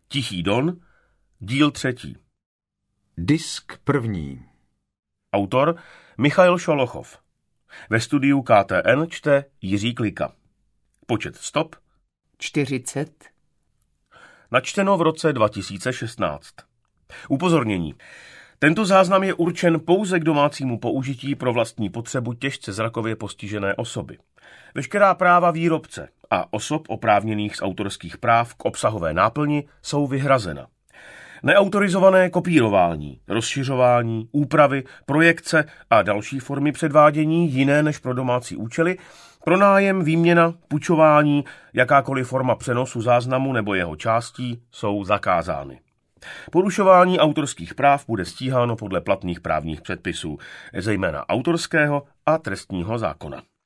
Tichý Don, díl 3. Disk 1. Autor Michail Šolochov. Ve studiu KTN čte Jiří Klika. Počet stop 40. Načteno v roce 2016. Upozornění. Tento záznam je určen pouze k domácímu použití pro vlastní potřebu těžce zrakově postižené osoby. Veškerá práva výrobce a osob oprávněných z autorských práv k obsahové náplni jsou vyhrazena. Neautorizované kopírování, rozšiřování, úpravy, projekce a další formy předvádění jiné než pro domácí účely, pronájem, výměna, půjčování, jakákoliv forma přenosu záznamu nebo jeho částí jsou zakázány. Porušování autorských práv bude stíháno podle platných právních předpisů, zejména autorského a trestního zákona.